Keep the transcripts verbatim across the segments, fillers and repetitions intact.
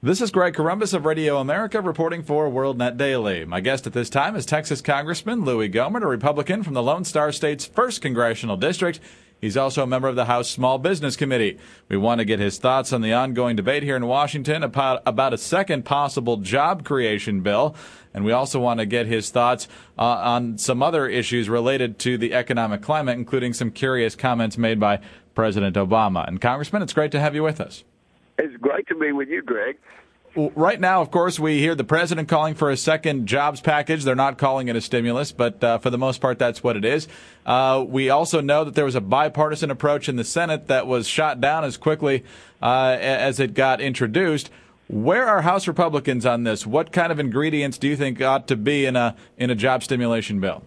This is Greg Corombos of Radio America reporting for WorldNet Daily. My guest at this time is Texas Congressman Louis Gohmert, a Republican from the Lone Star State's first Congressional District. He's also a member of the House Small Business Committee. We want to get his thoughts on the ongoing debate here in Washington about, about a second possible job creation bill. And we also want to get his thoughts uh, on some other issues related to the economic climate, including some curious comments made by President Obama. And Congressman, it's great to have you with us. It's great to be with you, Greg. Well, right now, of course, we hear the president calling for a second jobs package. They're not calling it a stimulus, but uh, for the most part, that's what it is. Uh, we also know that there was a bipartisan approach in the Senate that was shot down as quickly uh, as it got introduced. Where are House Republicans on this? What kind of ingredients do you think ought to be in a in a job stimulation bill?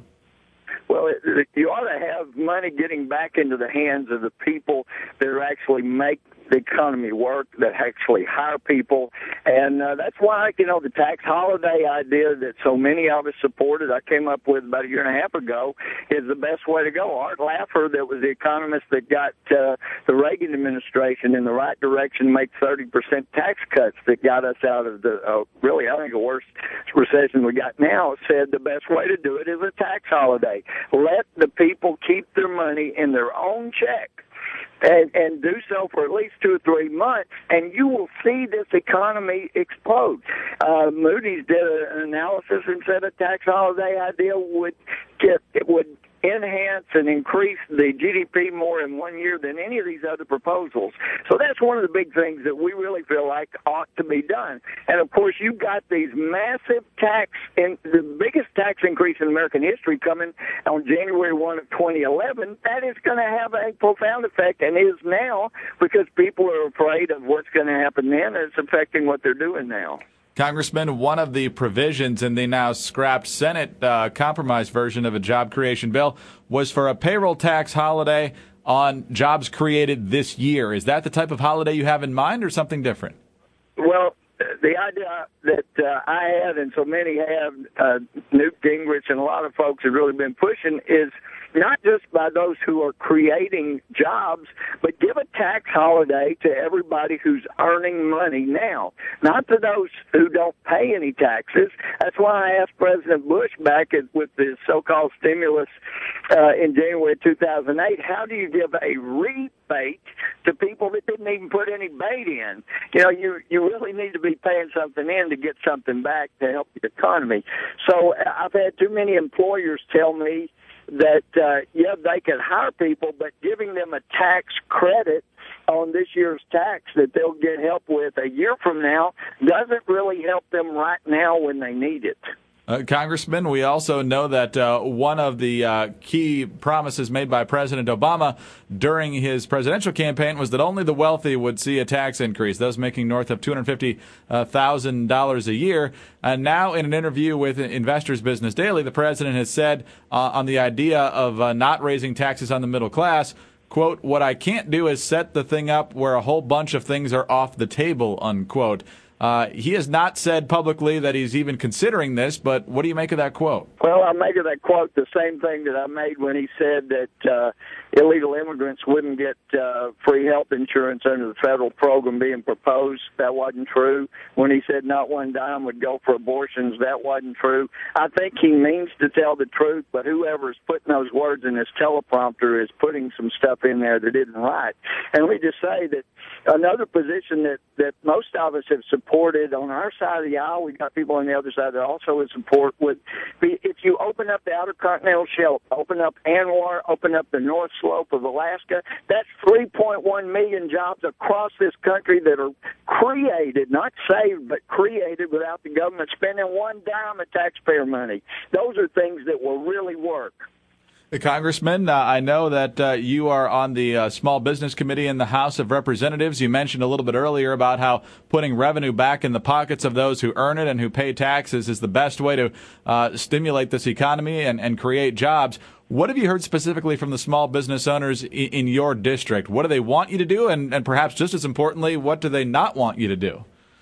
Well, it, you ought to have money getting back into the hands of the people that are actually make the economy work, that actually hire people. And uh, that's why, you know, the tax holiday idea that so many of us supported, I came up with about a year and a half ago, is the best way to go. Art Laffer, that was the economist that got uh, the Reagan administration in the right direction, make thirty percent tax cuts that got us out of the, uh, really, I think, the worst recession we got now, said the best way to do it is a tax holiday. Let the people keep their money in their own check. And, and do so for at least two or three months, and you will see this economy explode. Uh, Moody's did an analysis and said a tax holiday idea would get it would enhance and increase the G D P more in one year than any of these other proposals. So that's one of the big things that we really feel like ought to be done. And of course, you've got these massive tax, and the biggest tax increase in American history coming on January first of twenty eleven. That is going to have a profound effect, and is now, because people are afraid of what's going to happen then. It's affecting what they're doing now. Congressman, one of the provisions in the now scrapped Senate uh, compromise version of a job creation bill was for a payroll tax holiday on jobs created this year. Is that the type of holiday you have in mind, or something different? Well, the idea that uh, I had, and so many have, uh, Newt Gingrich and a lot of folks have really been pushing, is not just by those who are creating jobs, but give a tax holiday to everybody who's earning money now, not to those who don't pay any taxes. That's why I asked President Bush back at, with the so-called stimulus uh, in January two thousand eight, how do you give a rebate to people that didn't even put any bait in? You know, you, you really need to be paying something in to get something back to help the economy. So I've had too many employers tell me that, uh, yeah, they could hire people, but giving them a tax credit on this year's tax that they'll get help with a year from now doesn't really help them right now when they need it. Uh, Congressman, we also know that uh, one of the uh, key promises made by President Obama during his presidential campaign was that only the wealthy would see a tax increase, those making north of two hundred fifty thousand dollars a year. And now in an interview with Investors Business Daily, the president has said uh, on the idea of uh, not raising taxes on the middle class, quote, "What I can't do is set the thing up where a whole bunch of things are off the table," unquote. Uh, he has not said publicly that he's even considering this, but what do you make of that quote? Well, I make of that quote the same thing that I made when he said that uh, illegal immigrants wouldn't get uh, free health insurance under the federal program being proposed. That wasn't true. When he said not one dime would go for abortions, that wasn't true. I think he means to tell the truth, but whoever's putting those words in his teleprompter is putting some stuff in there that isn't right. And let me just say that another position that, that most of us have supported on our side of the aisle, we've got people on the other side that also would support, would be if you open up the Outer Continental Shelf, open up ANWR, open up the North Slope of Alaska, that's three point one million jobs across this country that are created, not saved, but created without the government spending one dime of taxpayer money. Those are things that will really work. Congressman, uh, I know that uh, you are on the uh, Small Business Committee in the House of Representatives. You mentioned a little bit earlier about how putting revenue back in the pockets of those who earn it and who pay taxes is the best way to uh, stimulate this economy and, and create jobs. What have you heard specifically from the small business owners in, in your district? What do they want you to do? And, and perhaps just as importantly, what do they not want you to do?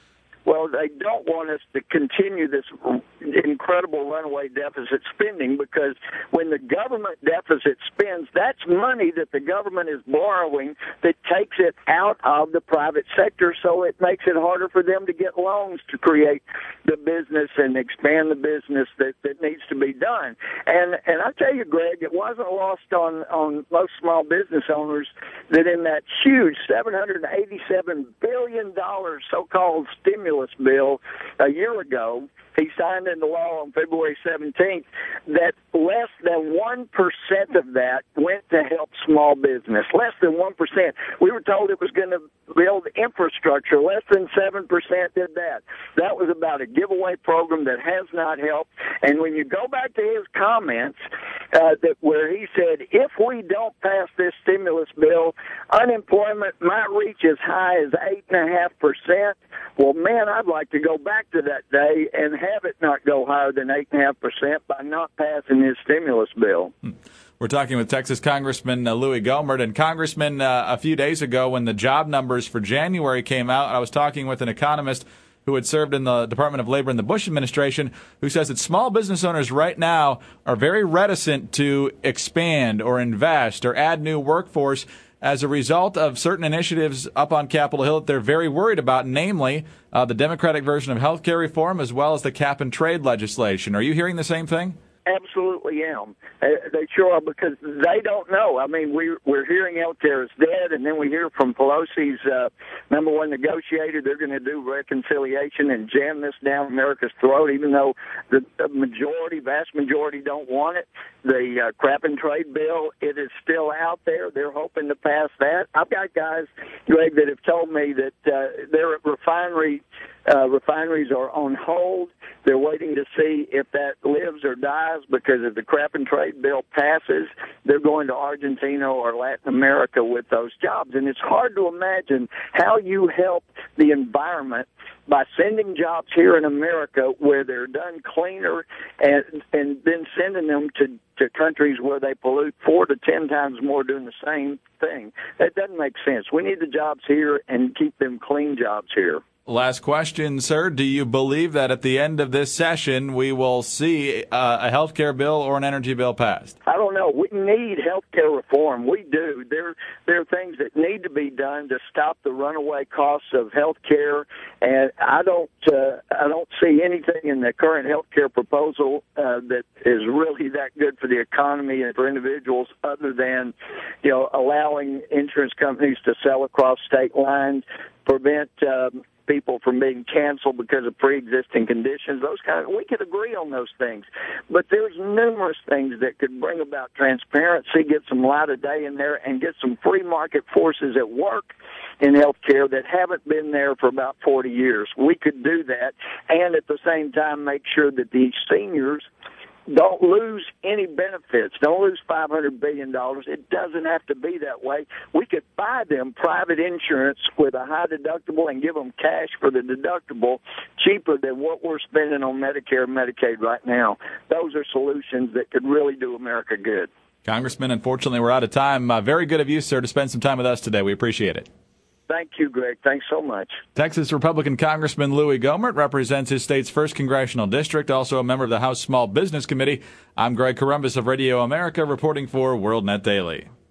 Well, they don't want us to continue this incredible runaway deficit spending, because when the government deficit spends, that's money that the government is borrowing that takes it out of the private sector, so it makes it harder for them to get loans to create the business and expand the business that, that needs to be done. And and I tell you, Greg, it wasn't lost on, on most small business owners that in that huge seven hundred eighty-seven billion dollars so-called stimulus bill a year ago, he signed into law on February seventeenth, that less than one percent of that went to help small business. Less than one percent. We were told it was going to build infrastructure. Less than seven percent did that. That was about a giveaway program that has not helped. And when you go back to his comments, uh, that where he said, if we don't pass this stimulus bill, unemployment might reach as high as eight point five percent. Well, man, I'd like to go back to that day and have it not go higher than eight point five percent by not passing his stimulus bill. We're talking with Texas Congressman uh, Louis Gohmert. And Congressman, uh, a few days ago when the job numbers for January came out, I was talking with an economist who had served in the Department of Labor in the Bush administration, who says that small business owners right now are very reticent to expand or invest or add new workforce as a result of certain initiatives up on Capitol Hill that they're very worried about, namely uh, the Democratic version of health care reform as well as the cap and trade legislation. Are you hearing the same thing? Absolutely am. Uh, they sure are, because they don't know. I mean, we, we're hearing health care is dead, and then we hear from Pelosi's uh, number one negotiator, they're going to do reconciliation and jam this down America's throat, even though the, the majority, vast majority don't want it. The uh, crap and trade bill, it is still out there. They're hoping to pass that. I've got guys, Greg, that have told me that uh, their refinery uh, refineries are on hold. They're waiting to see if that lives or dies, because if the crap and trade bill passes, they're going to Argentina or Latin America with those jobs. And it's hard to imagine how you help the environment by sending jobs here in America where they're done cleaner and and then sending them to, to countries where they pollute four to ten times more doing the same thing. That doesn't make sense. We need the jobs here and keep them clean jobs here. Last question, sir. Do you believe that at the end of this session we will see uh, a health care bill or an energy bill passed? I don't know. We need health care reform. We do. There, there are things that need to be done to stop the runaway costs of health care, and I don't, uh, I don't see anything in the current health care proposal uh, that is really that good for the economy and for individuals, other than, you know, allowing insurance companies to sell across state lines, prevent um, people from being canceled because of pre-existing conditions. Those kind of, we could agree on those things, but there's numerous things that could bring about transparency, get some light of day in there, and get some free market forces at work in healthcare that haven't been there for about forty years. We could do that, and at the same time make sure that these seniors don't lose any benefits. Don't lose five hundred billion dollars. It doesn't have to be that way. We could buy them private insurance with a high deductible and give them cash for the deductible, cheaper than what we're spending on Medicare and Medicaid right now. Those are solutions that could really do America good. Congressman, unfortunately, we're out of time. Uh, very good of you, sir, to spend some time with us today. We appreciate it. Thank you, Greg. Thanks so much. Texas Republican Congressman Louis Gohmert represents his state's first congressional district, also a member of the House Small Business Committee. I'm Greg Corombos of Radio America, reporting for WorldNet Daily.